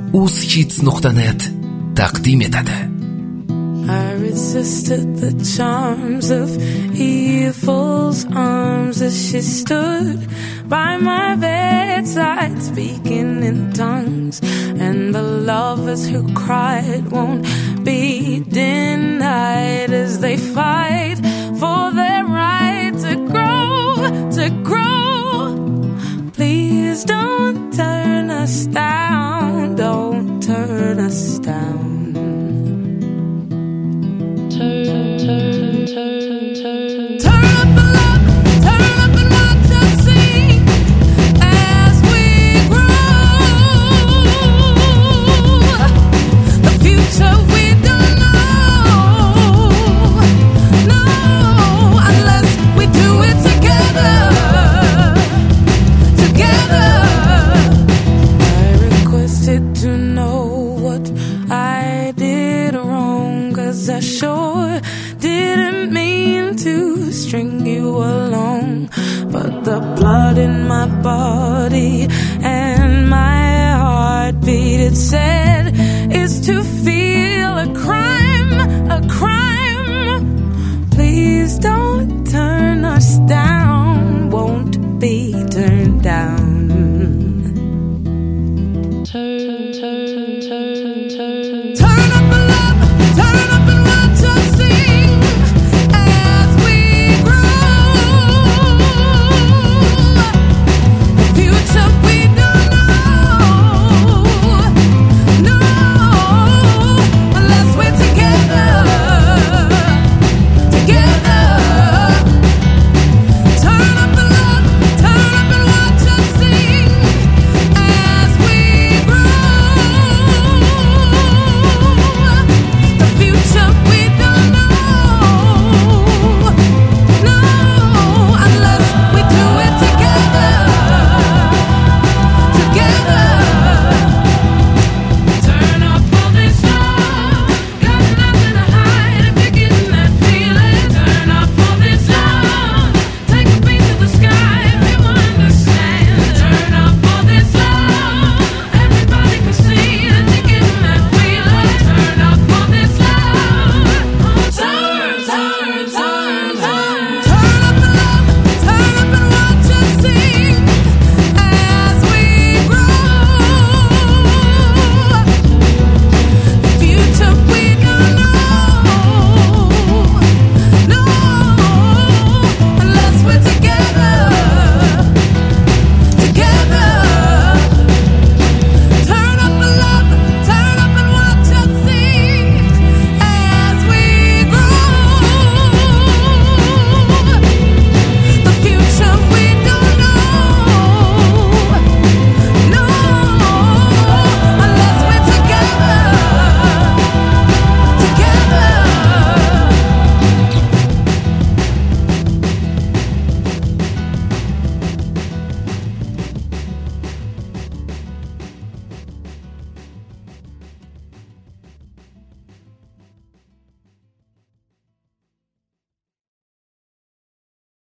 ushits.net taqdim etadi. I resisted the charms of evil's arms as she stood by my bedside, speaking in tongues, and the lovers who cried won't be denied as they fight for their right to grow, to grow. Please don't turn us down, don't turn us down. Turn up the love, turn up and watch us sing as we grow. The future we don't know, no, unless we do it together, together. I requested to know what I did wrong, 'cause I sure didn't mean to string you along, but the blood in my body and my heartbeat, it said